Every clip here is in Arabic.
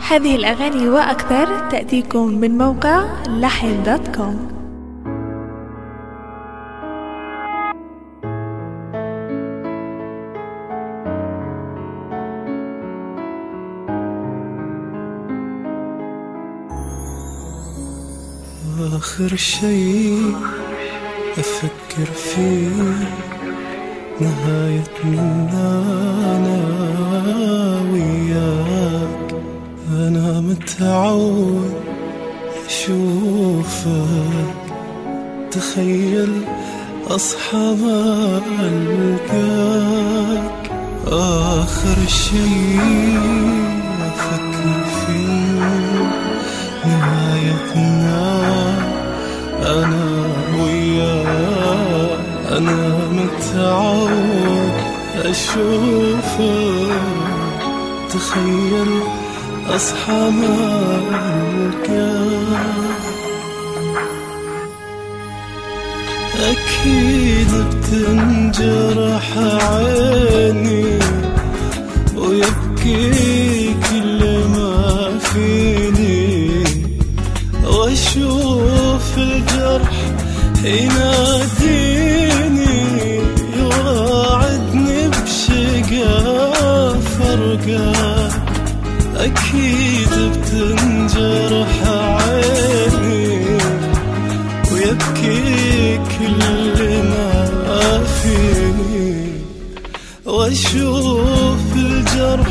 هذه الأغاني وأكثر تأتيكم من موقع لحن.com. آخر شيء أفكر فيه نهايتنا أنا وياك. أنا متعود أشوفك، تخيل أصحى ما ألقاك. آخر شيء أفكر فيه نهايتنا أنا وياك. أنا متعود أشوفك، تخيل أصحى ما ألقاك. أكيد بتنجرح عيني ويبكي كل ما فيني، وأشوف الجرح يناديني يوعدني بشقا فرقا. أكيد بتنجرح عيني ويبكي كل ما فيني، وأشوف الجرح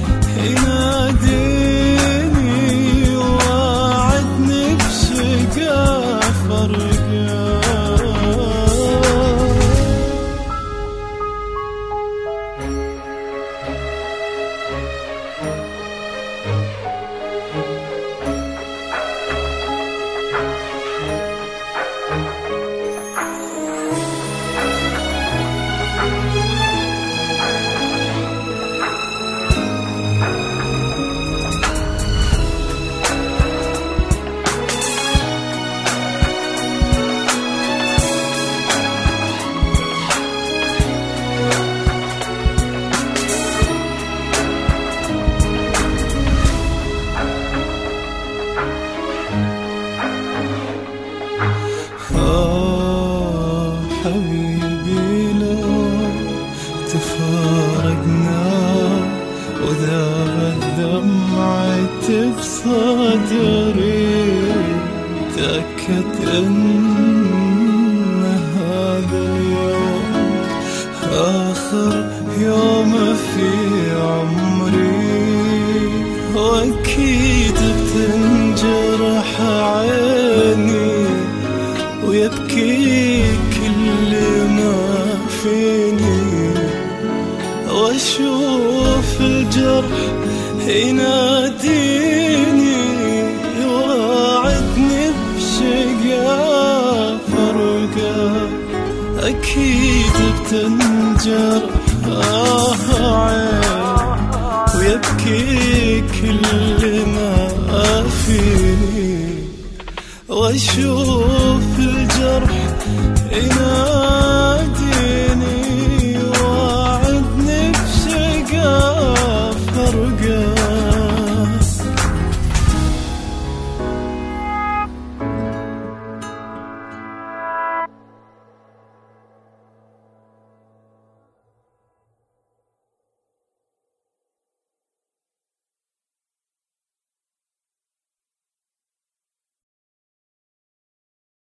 يناديني ووعدني بشقا فرقا. حبيبي لو تفارقنا وذاب الدمعة بصدري، تأكد أن هذا اليوم آخر يوم في عمري. وأكيد بتنجرح عيني ويبكي كل ما فيني، وأشوف الجرح يناديني يوعدني بشقا فرقا. أكيد بتنجرح عين ويبكي كل ما فيني، وأشوف الجرح